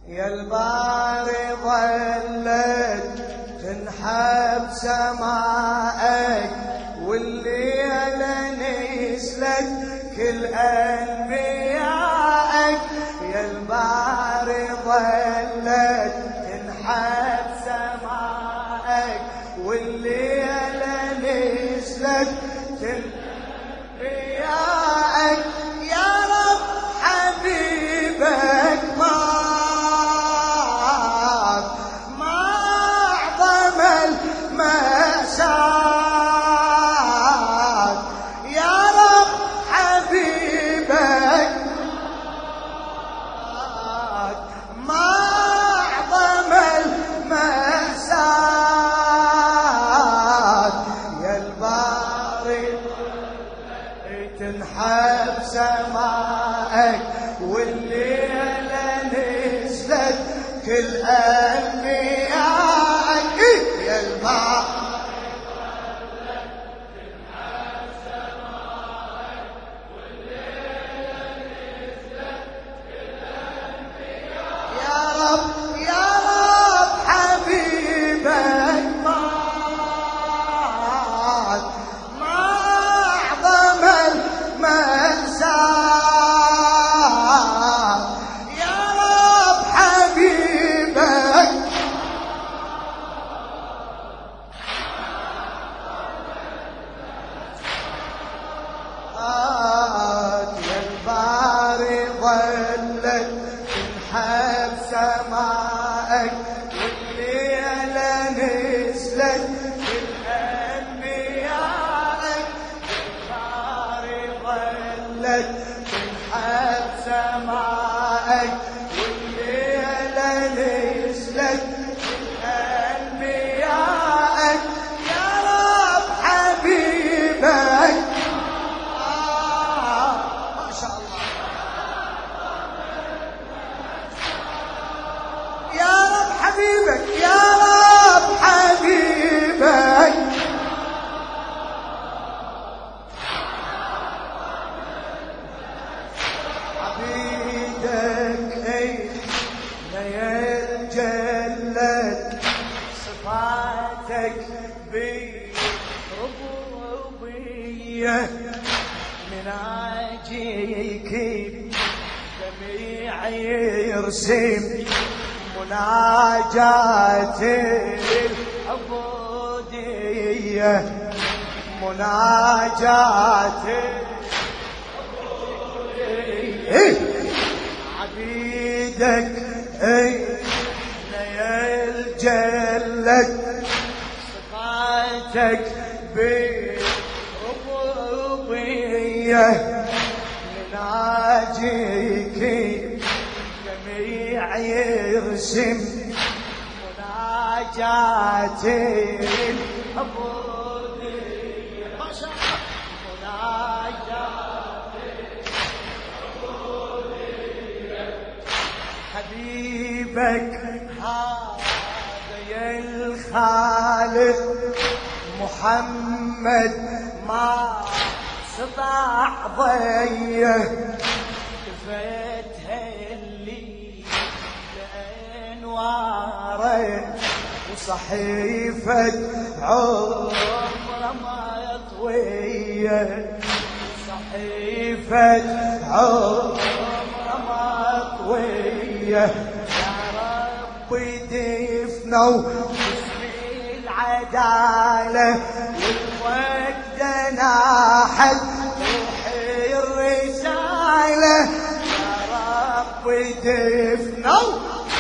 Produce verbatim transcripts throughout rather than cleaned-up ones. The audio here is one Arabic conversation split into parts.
يا الباري ظلت تنحب سمائك والليلة نزلت كل أنبيائك. يا الباري ظلت تنحب سمائك والليلة نزلت كل أنبيائك. يا رب حبيبك مات ما أعظم المأساة. يا رب حبيبك مات ما أعظم المأساة. يا الباري تنحب سمائك والليلة نزلت كل أنبيائك. يا الباري تنحب سمائك والليلة نزلت كل أنبيائك. يا رب يا رب حبيبك مات ما أعظم المأساة. يا رب حبيبك مات. يا الباري ظلت تنحب سمائك والليلة نزلت كل أنبيائك. ظلت تنحب سمائك والليلة نزلت كل أنبيائك. يا رب حبيبك آه ما شاء الله. يا رب حبيبك يا رب حبيبك عبيدك ليل جلت صفاتك بربوبية. مناجيك جميع يرسم مناجات العبودية. مناجات عبيدك ليل جلت صفاتك بربوبية. مناجيك جميع يرسم مناجات العبودية. ما شاء الله مناجات حبيبك هذا يا الخالق محمد ما استطاع ضيه. كفتها اللي لأنواره وصحيفة عمره ما طويه. صحيفة عمره ما طويه. يا رب دفنوا باسم العدالة والوقت ناحت روحي الرسالة. يا رب دفنوا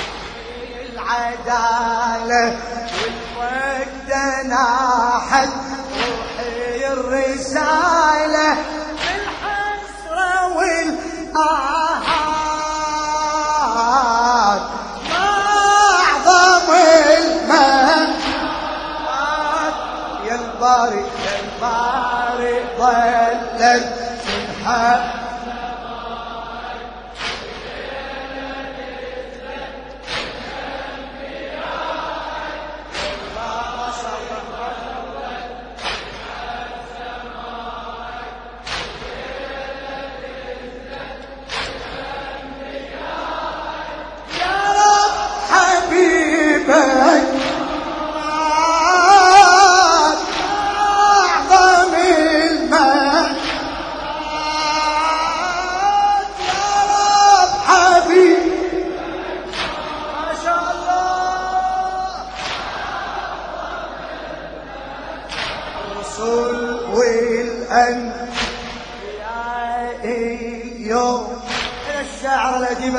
العدالة والوقت ناحت روحي الرسالة. بالحسرة والآهات ما أعظم المهات. يا الباري يا الباري ظلت تنحب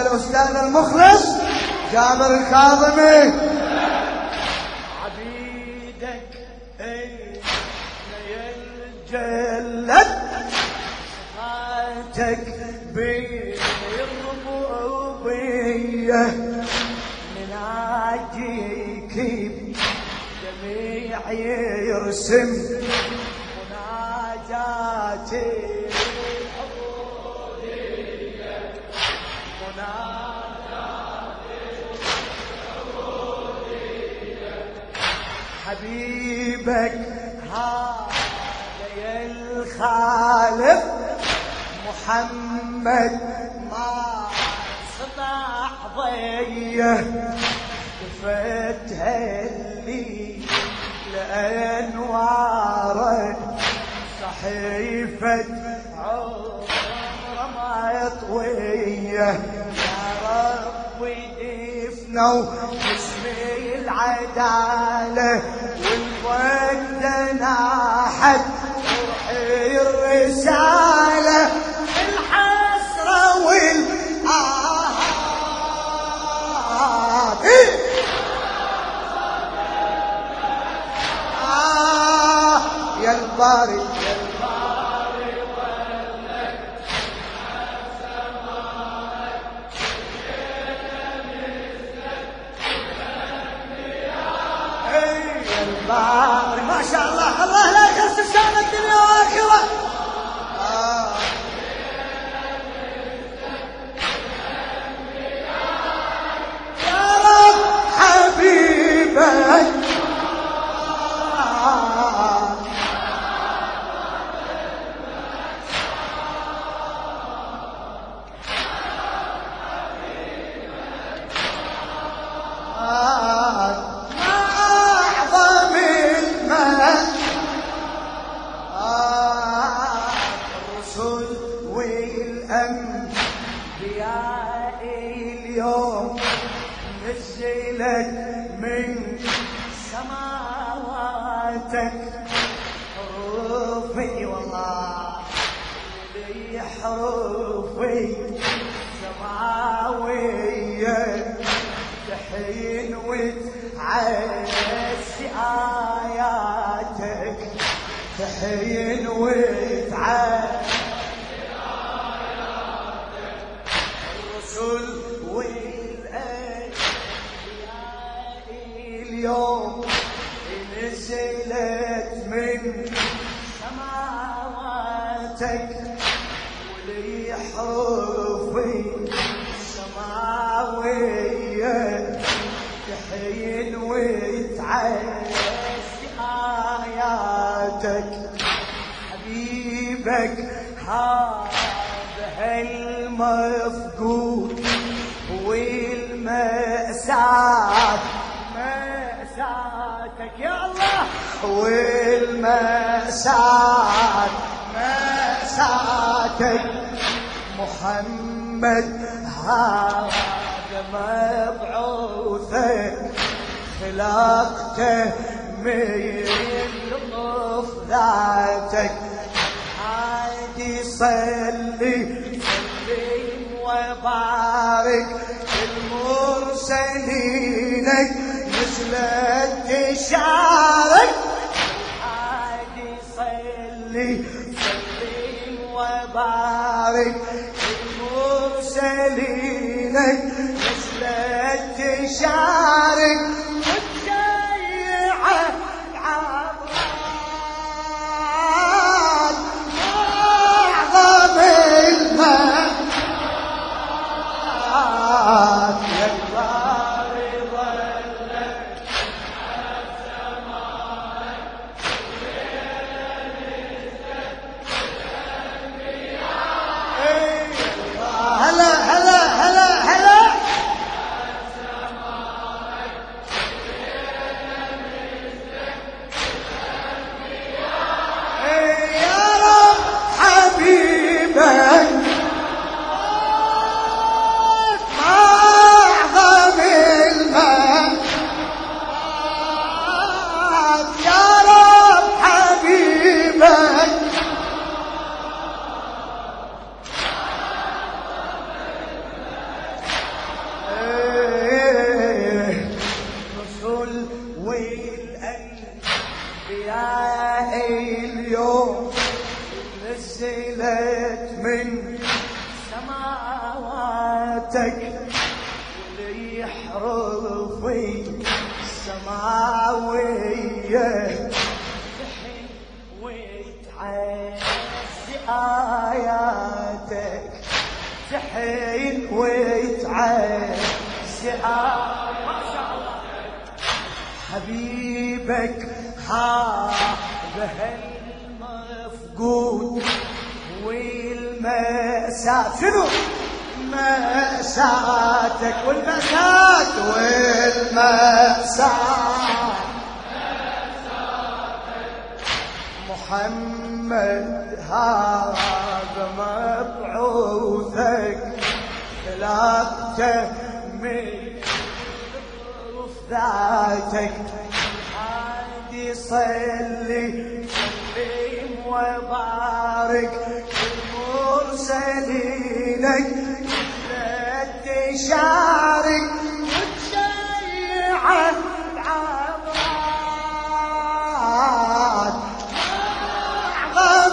الأستاذ المخلص جابر الكاظمي. عبيدك يا الجلد صفاتك بالربوبية نناجيك جميع يرسم مناجاتي العبودية مناجاتي العبودية حبيبك هذا يا الخالق محمد ما صنع ضيه دفتها لي لأنواره صحيفة عمر ما طويه يا ربي دفنوا باسم العدالة والوقت ناحت روحي الرسالة الحسرة والآهات آه يا الباري يا الباري ولك يا الباري ما شاء الله الله لا يخسر شان الدنيا واخره. آه. يا رب حبيبك نزلت من سماواتك حروفي والله لي حروفي سماوية تحين وتعسي آياتك تحين وتعسي آياتك الرسل اليوم نزلت من سماواتك ولي حروفي سماوية تحين وتعسي آياتك حبيبك هذا المفقود والمأساة مأساتك يا الله والمأساة مأساتك محمد هذا مبعوثه خلقته من لطف ذاتك عادي صلي سلم وبارك المرسلينك نزلت تشارك عادي صلي سلم وبارك المرسلينك نزلت تشارك وتشيع العبرات أعظم الماء يا الباري ظلك هلا هلا هلا هلا حروفي السماوية تحن وتعزي آياتك تحن وتعزي آياتك حبيبك هذا المفقود والمأساة شنو مأساتك والمأساة والمأساة محمد هذا مبعوثك خلقته من ذاتك عادي صلي سلم وبارك المرسلينك لا تشارك وتشيع العبرات أعظم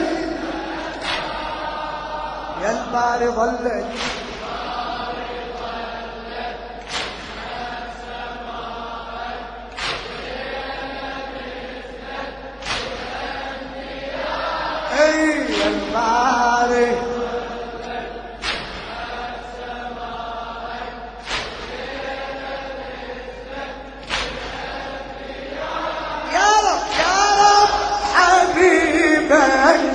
يا الباري ظلت الباري يا رب يا رب حبيبك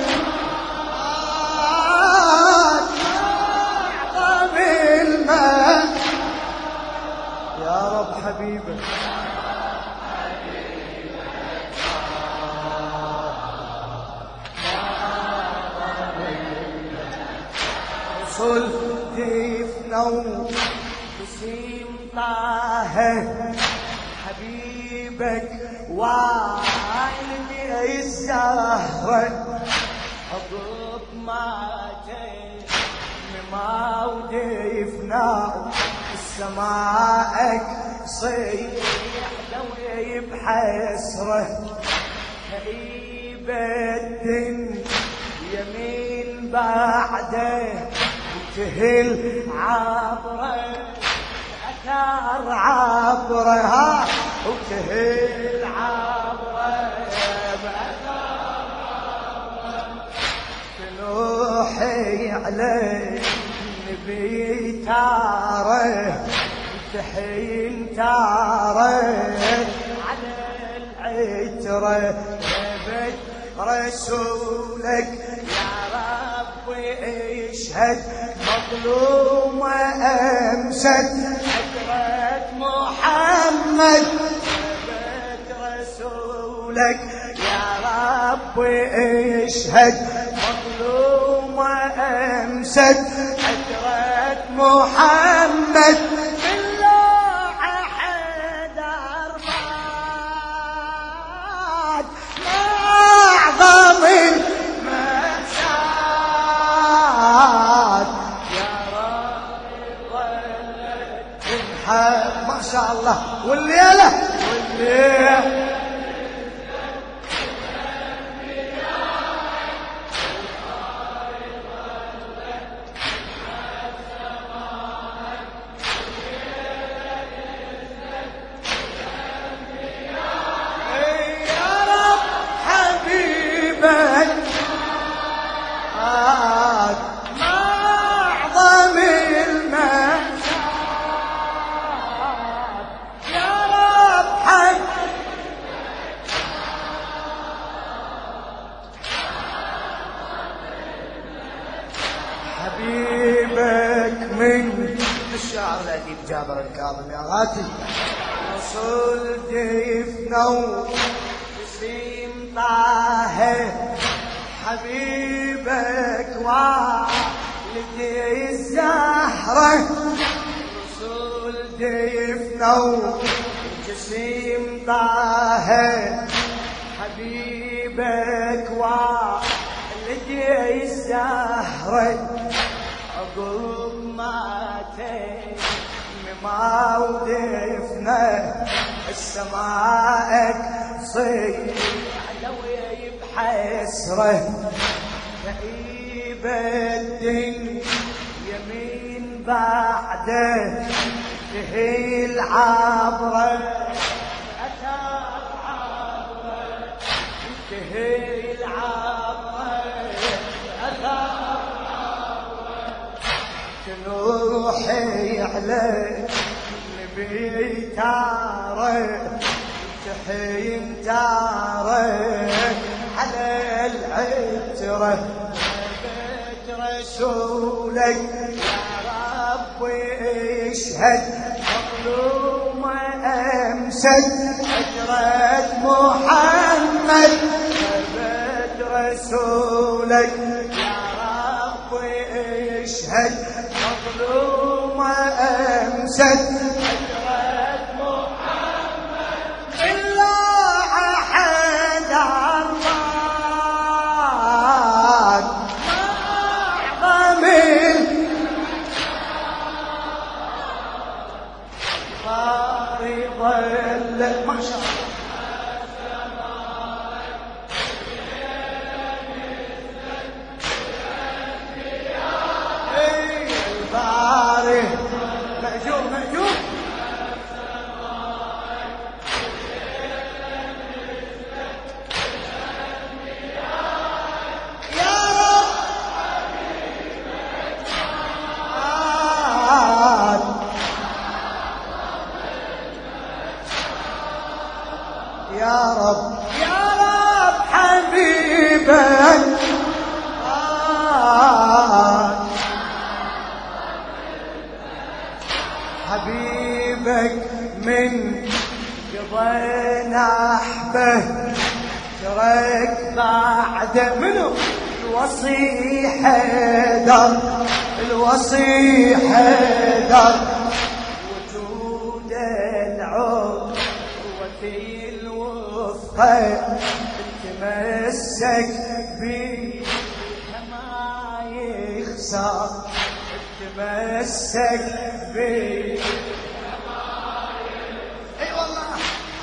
أعظم الماء يا رب حبيبك صلت في نوم بسيم طه حبيبك والدي الزهرة عقب ما جيت ما ودفنا السماءك صيح دوي بحسرة هيبة يمين بعده تهل عبره أثار عبره ها وتهل عبره بأثار عبره تنوحي عليه نبي تاره تحين تاره على العتره جبت رسولك يا رب اشهد مظلومة أمست حضرة محمد جبت رسولك يا رب اشهد مظلومة أمست حضرة محمد بالله حدر مات ما أعظم ما شاء الله والليلة والليلة يا رب حبيبك ما أعظم الماء حبيبك من الشعر الأديب جابر الكاظم يا غاتي وصل دفنه بسيم طه حبيبك والدي الزهرة وصل دفنه بسيم طه حبيبك والدي الزهرة عقب ما تم ما ودفنا السماءك صيح دوي بحسرة كئيب الدين يمين بعده تنتهي العبرة أثار عبرة تنتهي العبرة أثار عبرة تنوحي على نبي تارة تحيي متارة على العترة رسولك يا رب اشهد مظلوم امسك هجرة محمد ثبت رسولك يا رب اشهد مظلوم امسك هجرة محمد إلا أحد الله ما شاء الله الباري مأجور مأجور يا رب يا رب يا رب حبيبك آه حبيبك من قضينا أحبه ترك بعد منو الوصي حيدر الوصي حيدر وجود العود وفي تمسك بي ما يخسر تمسك بي اي والله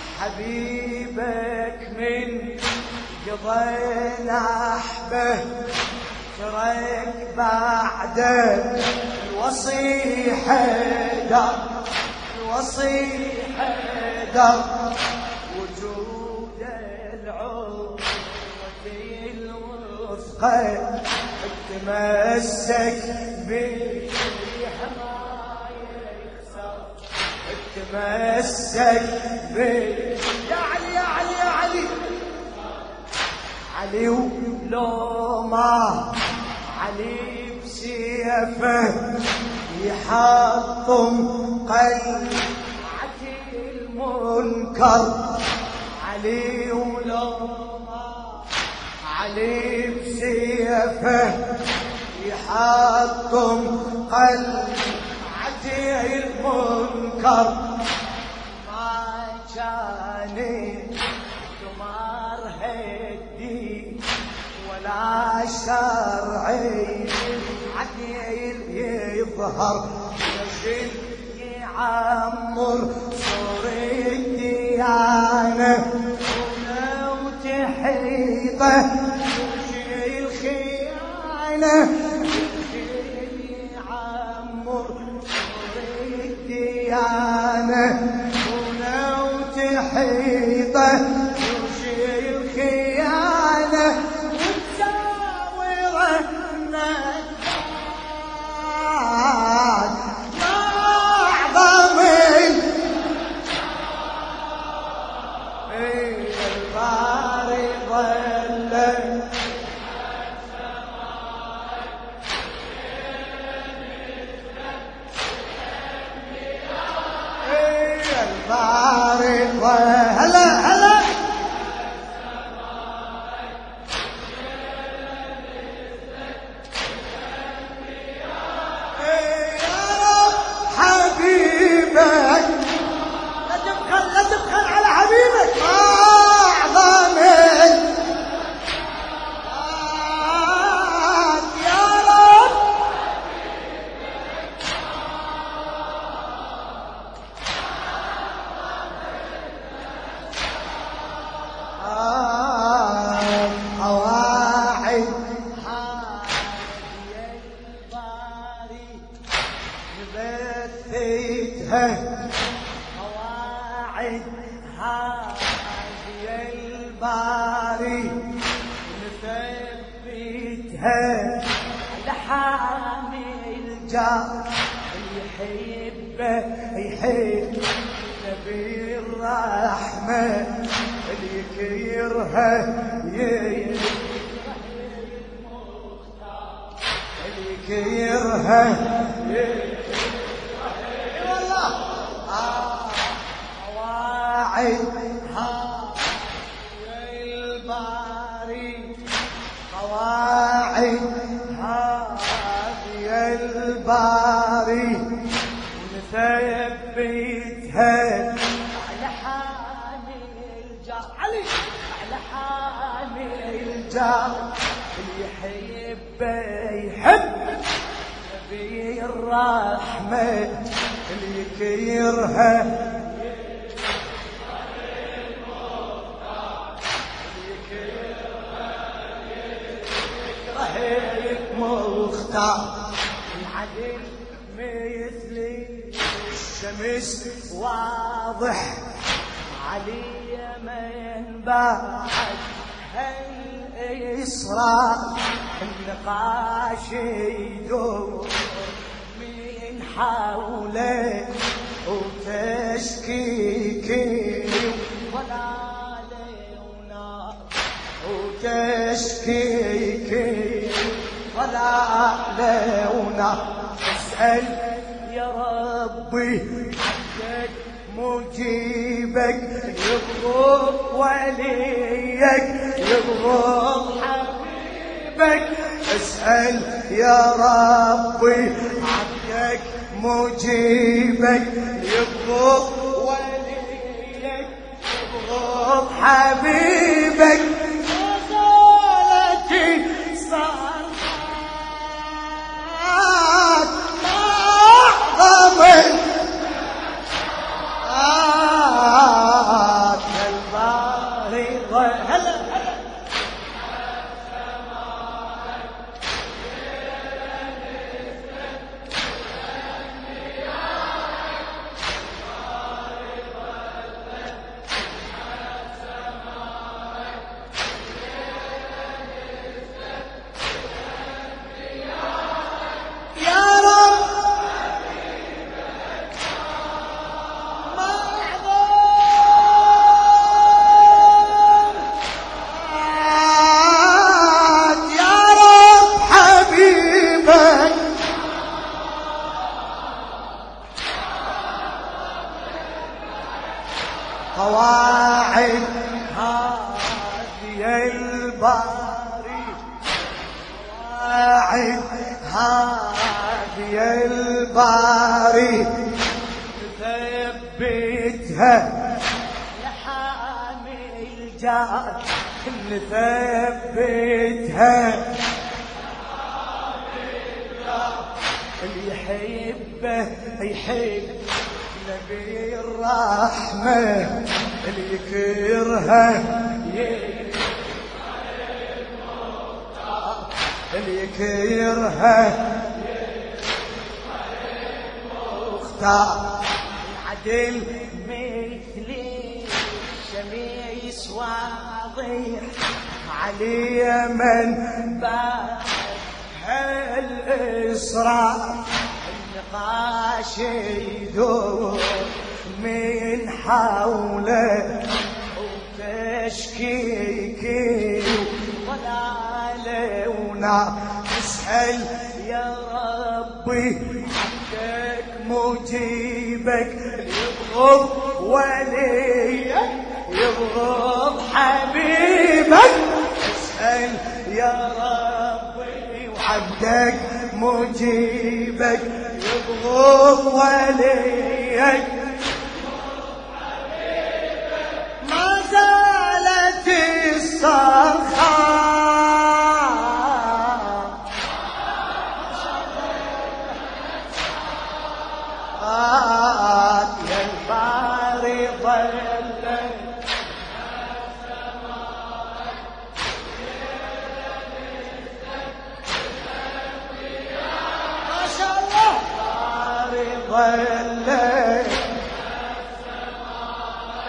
حبيبك من قضينا احبه ترك بعده الوصي حيدر الوصي حيدر وجود العود الوثقى تمسك بيها ما يخسر تمسك بي يا علي يا علي يا علي علي ولو ما علي بسيفه يحطم قلعة المنكر علي ولو ما علي بسيفه يحطم قلعة المنكر ما كان تمار هدي ولا شرعي عديل يظهر يجل يعمر صور الديانة ولو تحيطه يجي الخيانة يجل يعمر صور الديانة ولو تحيطه يجي الخيانة وتساوره هلا هلا يا رب حبيبك لا تبخل لا تبخل على حبيبك أعظم يا رب قواعد هذه الباري نثبتها لحامي الجار يحبه يحب نبي الرحمة اللي يكيرها اللي يكيرها والله قواعد هذه الباري قواعد هذه الباري ونثبتها على حامي الجار علي على حامي الجار اللي يحبه يحب نبي الرحمة اللي يكيرها مختار العدل مثلي الشمس واضح علي من بعد هالإسراء النقاش يدور من حوله وتشكيكي ولا لونار وتشكيكي ولا لونا اسأل يا ربي حقك مجيبك يغضب وليك يغضب حبيبك اسأل يا ربي حقك مجيبك يغضب وليك يغضب حبيبك وزالتي صار قواعد هذه الباري قواعد هذه الباري نثبتها لحامي الجار نثبتها اللي يحبه يحب نبي الرحمة اللي يكرها اللي يكرها مختار العدل مثلي الشمس واضح علي من بعد هالإسراء النقاش يدور من حوله وتشكيكي ولا لونا اسأل يا ربي حقك مجيبك يبغض وليك يبغض حبيبك اسأل يا ربي وحقك مجيبك يبغض وليك ما زالت الصرخة يا الباري ظلت ما شاء الله باري ظلت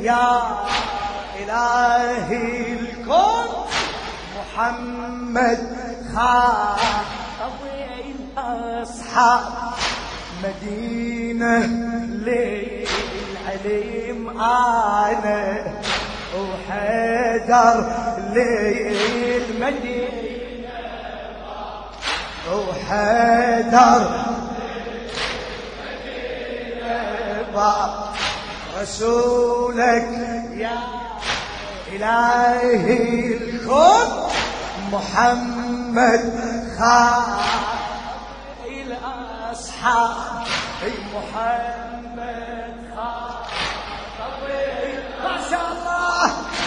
يا إلهي الكون محمد خاطب الأصحاب مدينة للعلم أنا وحيدر للمدينة وحيدر باب رسولك يا إلهي الكون محمد خاطب الأصحاب محمد خاطب ما شاء الله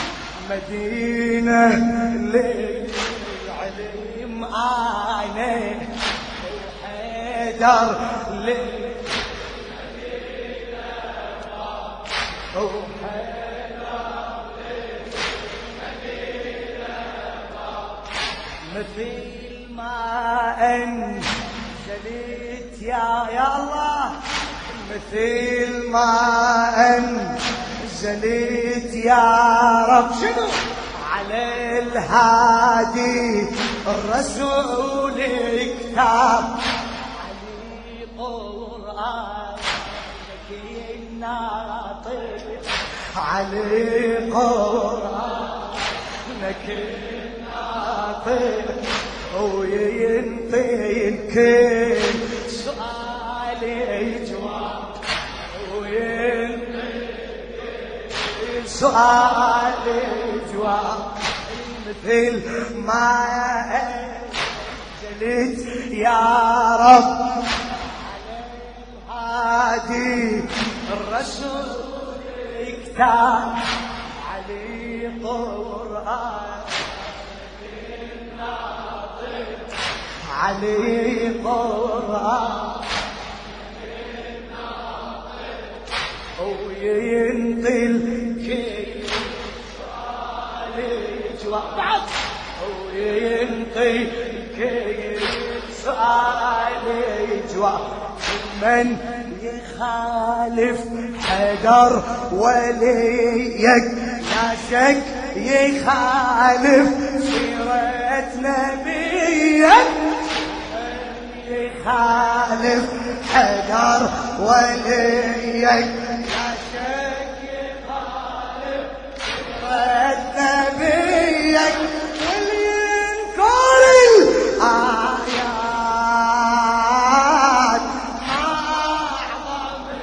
مدينة للعلم أنا وحيدر للمدينة مثل ما أنزلت يا يا الله مثل ما أنزلت يا رب شنو على الهادي الرسول كتاب علي قرآن الناطق علي قرآنك الناطق وينطين كل سؤال يجواب وينطين سؤال يجواب مثل ما أنزلت يا رب على الهادي الرسول كتاب علي قرآن علي قرآن وينطل كل سؤال جواب بعد وينطل كل سؤال جواب من يخالف حدر وليك لا شك يخالف سيرة نبيك يخالف حدر وليك لا شك يخالف سيرة نبيك والينكر الآيات أعظم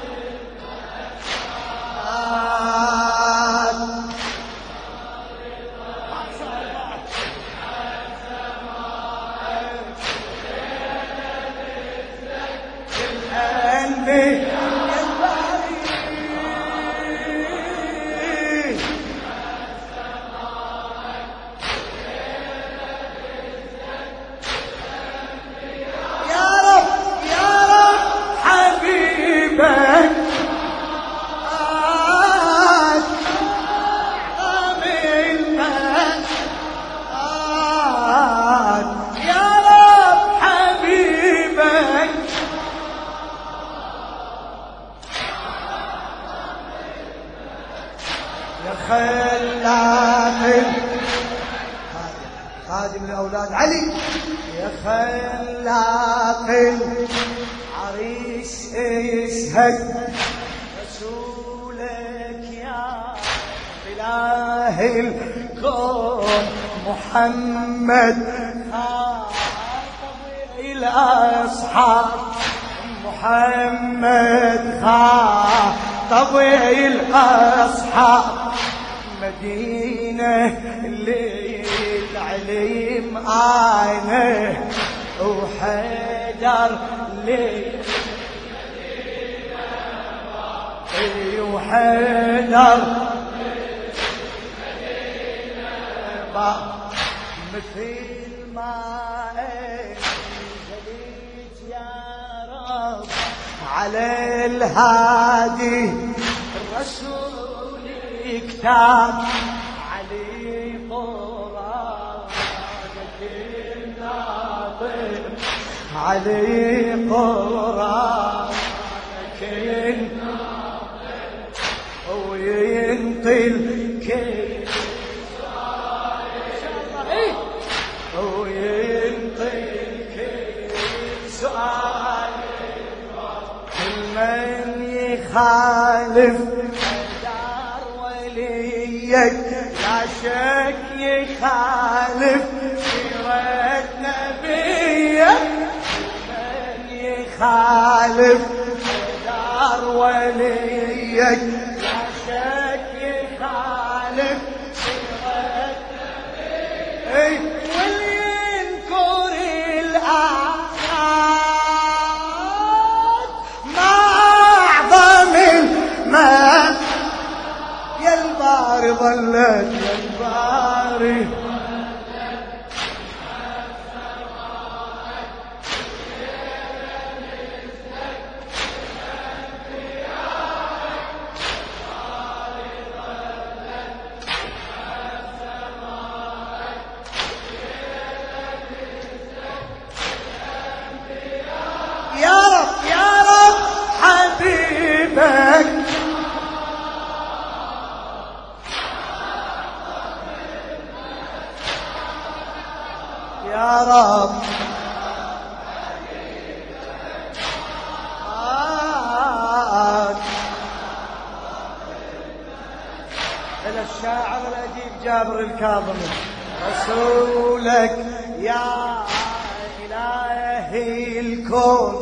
خادم لأولاد علي يا خلاق العريس اشهد رسولك يا إله الكون محمد خاطب الأصحاب محمد خاطب الأصحاب مدينة للعلم أنا وحيدر للمدينة وحيدر مثل ما أنزلت يا رب على الهادي الرسول كتاب علي قرآنك الناطق علي قرآنك الناطق وين وينطي الكل وينطي الكل سؤال كل من يخالف دار وليك لا شك يخالف سيرة نبيك من يخالف دار وليك لا شك يخالف سيرة نبيك والينكر الآيات ما أعظم المال يا الباري ظلت يا الباري يا رب يا رب حبيبك يا رب آه. إلى الشاعر الأديب جابر الكاظمي رسولك يا إلهي الكون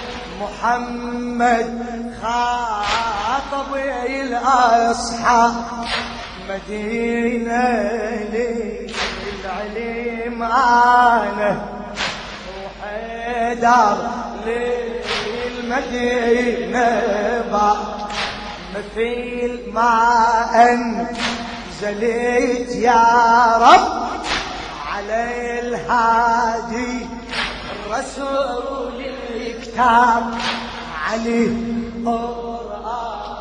محمد خاطب الأصحاب مدينة للعلم أنا وحيدر للمدينة با مثيل ما أنزلت يا رب على الهادي الرسول الكتاب عليه قرآن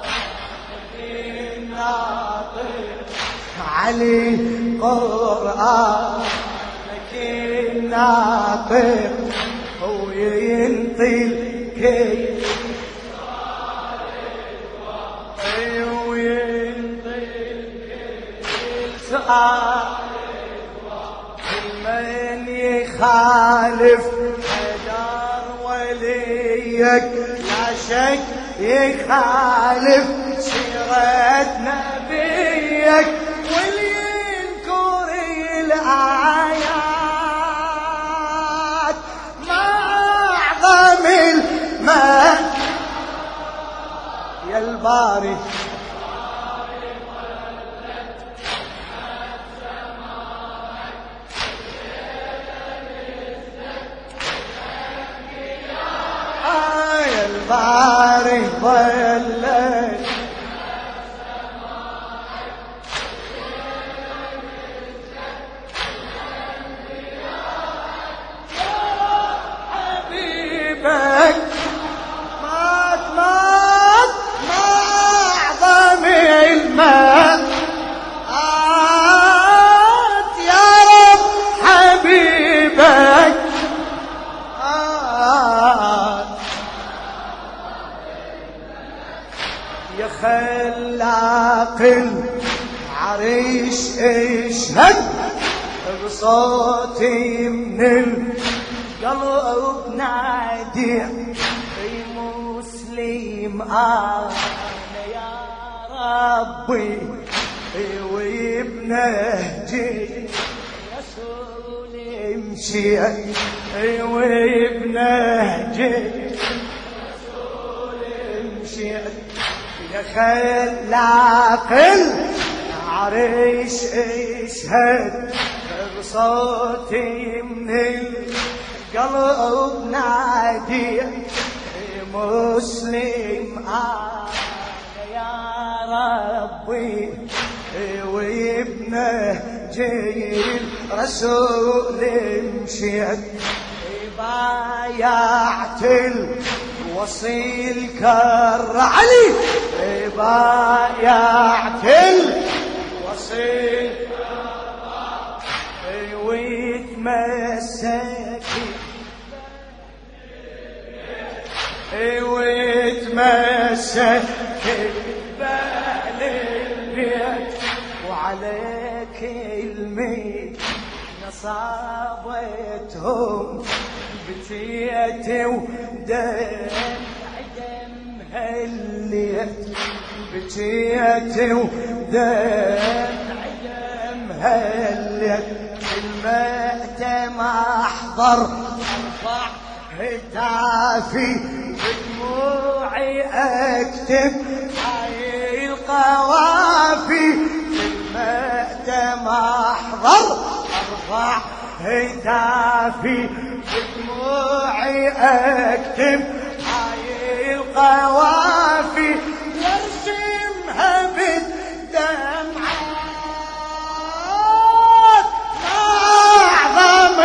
الناطق عليه قرآن الناطق وينطي الكيف وينطي الكيف سؤال من يخالف حجر وليك لا شك يخالف سيرة نبيك والينكر الآيات ما أعظم المال يا الباري الباري ظلت حبيبك مات مات ما أعظم المال آت يا رب حبيبك آت يا خلاق العريش اشهد بصوتي من القلب نادي مسلم انا يا ربي وبنهجي رسول امشي وبنهجي رسول امشي يا خلاق العريش اشهد بصوتي من القلب نادي مسلم انا يا ربي وابنه جيل رسول مشيت بايعت الوصي الكر علي بايعت الوصي ويتمسك ويتمسك بالي وعليك الميت نصابتهم بكيت ودمع دمها الليل بكيت ودمع دمها الليل المأتم أحضر أرفع هتافي بدموعي أكتب هاي القوافي المأتم أحضر أرفع هتافي بدموعي أكتب هاي القوافي وارسمها بالدمعات أعظم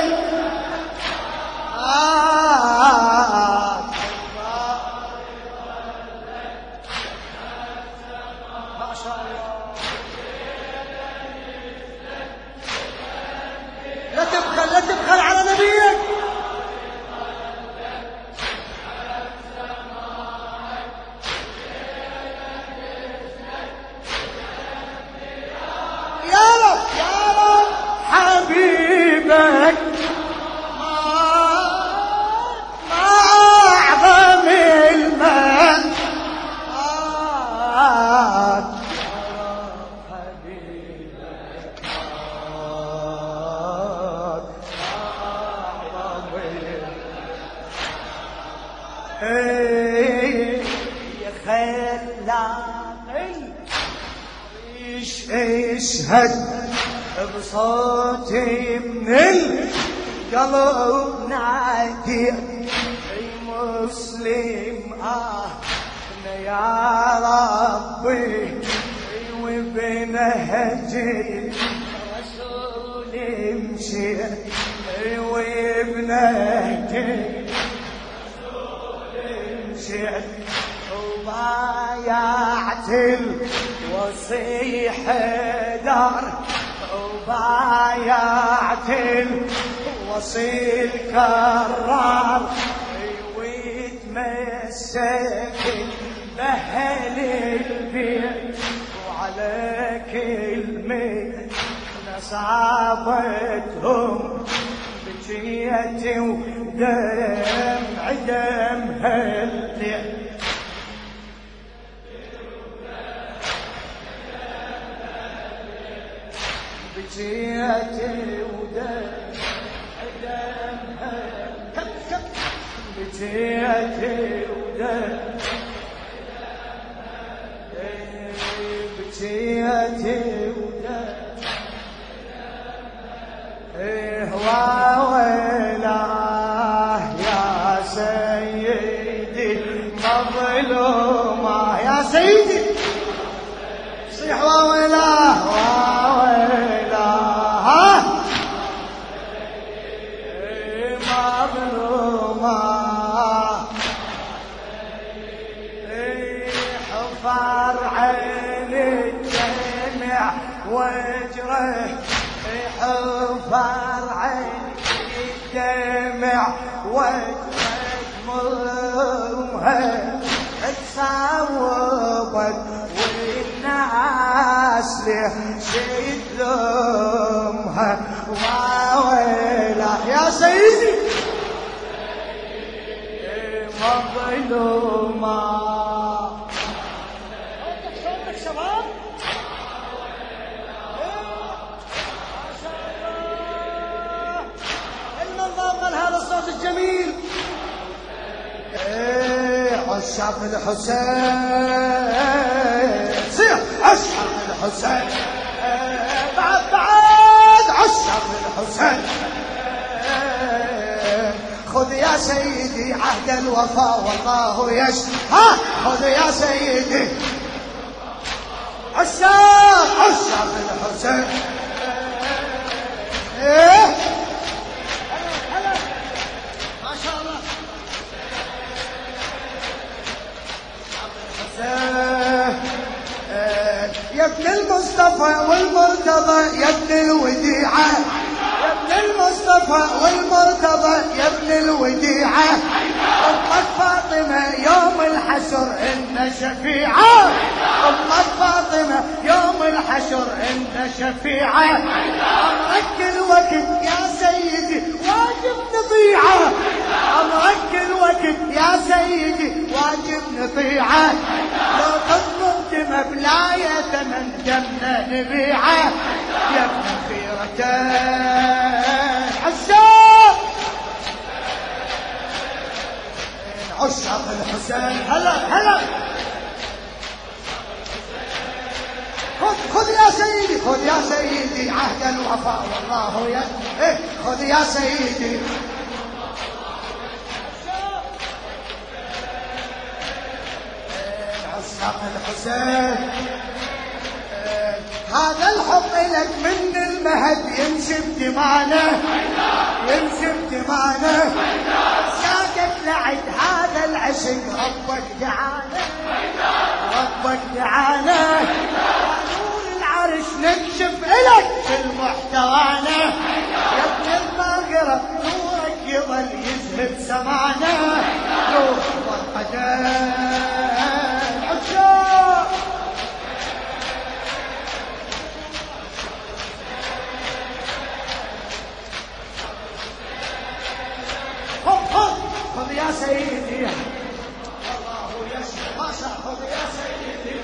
ما شاء الله. لا تبخل لا تبخل على نبيك. يا رب يا رب حبيبك ما ما أعظم المال يا خلاق اشهد بصوتي من القلب نادي مسلم آه يا ربي وبنهجي رسول امشي وبنهجي وبايعت الوصي حدار وبايعت الوصي الكرار ويتمسك بأهل البيت وعلى كلمة نصابتهم بكيت ودمع دمها الليل بكيت ودمع دمها كم كم بكيت ودمع بكيت ودمع ايه وويلاه يا سيدي مظلومة يا سيدي صيح وويلاه وويلاه ايه مظلومة ايه حفر عين الدمع وجره حفر عين الدمع وجهك ملمها تصوبت والناس له شدلمها وويلا يا سيدي مظلومة صوتك صوتك شباب هذا الصوت الجميل. ايه عشاق الحسين صيح عشاق الحسين بعد بعد عشاق الحسين خذ يا سيدي عهد الوفاء والله يشهد ها خذ يا سيدي عشاق عشاق الحسين ايه يا ابن المصطفى والمرتضى يا ابن الوديعة يا ابن المصطفى والمرتضى يا ابن الوديعة أمك فاطمة يوم الحشر إن شفيعة أمك فاطمة يوم الحشر إن شفيعة أمرك كل وقت يا سيدي واجب نطيعه أمرك كل وقت يا سيدي واجب نطيعه لو تطلب دم بلاية ثمن دمنا نبيعه يا ابن خيرتين عشاق عشاق الحسين هلا هلا خذ خذ يا سيدي خذ يا سيدي عهد الوفاء والله يا إيه خذ يا سيدي عشاق الحسين هذا الحب لك من المهد يمشي بدمانه يمشي بدمانه ساقك لعد هذا العشق ربك دعانه ربك دعانه نور العرش نكشف إلك في المحتوانه يا ابن المغرب نورك يظل يذهب سمانه نور القدم عشاق خذ يا سيدي الله يشفى ما شاء خذ يا سيدي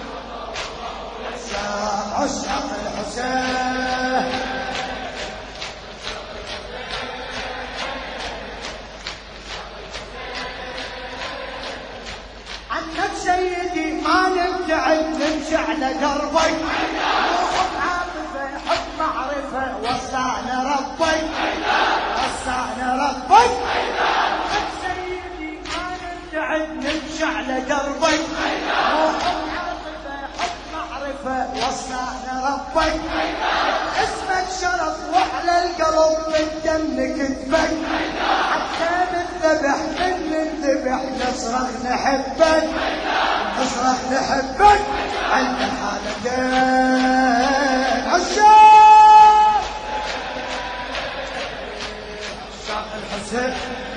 عشاق عشاق الحسين عنك سيدي ما نبتعد نمشي على دربك حب عاطفه حب معرفه وصانا ربك وصانا ربك نمشي على دربك مو حب عاطفة حب معرفة وصلنا ربك اسمك شرف وعلى القلب بالدم كتبك حتى بالذبح من الذبح نصرخ نحبك نصرخ نحبك عند حالتين عشاق عشاق الحسين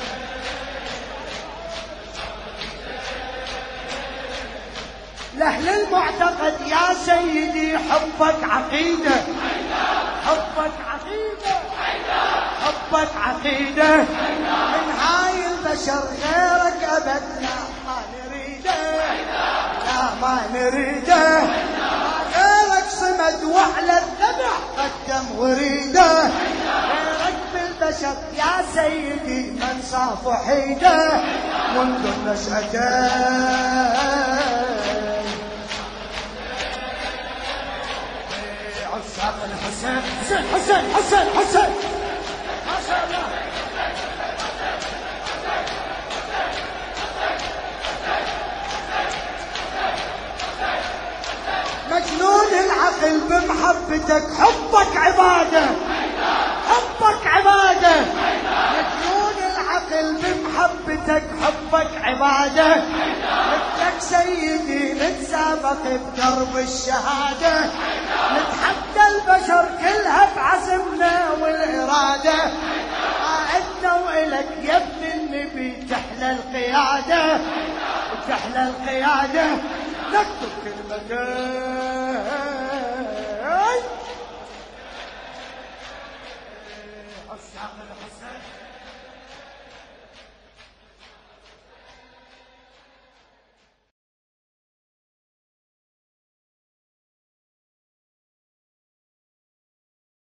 لأهل المعتقد يا سيدي حبك عقيدة حبك عقيدة حبك عقيدة من هاي البشر غيرك أبد لا ما نريده لا ما نريده غيرك صمد وعلى الذبح قدم وريده غيرك بالبشر يا سيدي من صاف وحيده منذ النشأتين عشاق الحسين حسين حسين حسين حسين ما شاء الله مجنون العقل بمحبتك حبك عبادة حبك عبادة مجنون العقل بمحبتك حبك عبادة بدك سيدي نتسابق بدرب الشهادة نتحدى البشر كلها بعزمنا والإرادة عائدنا وإلك يا ابن النبي تحلى القيادة تحلى القيادة نكتب كلمتين عشاق الحسين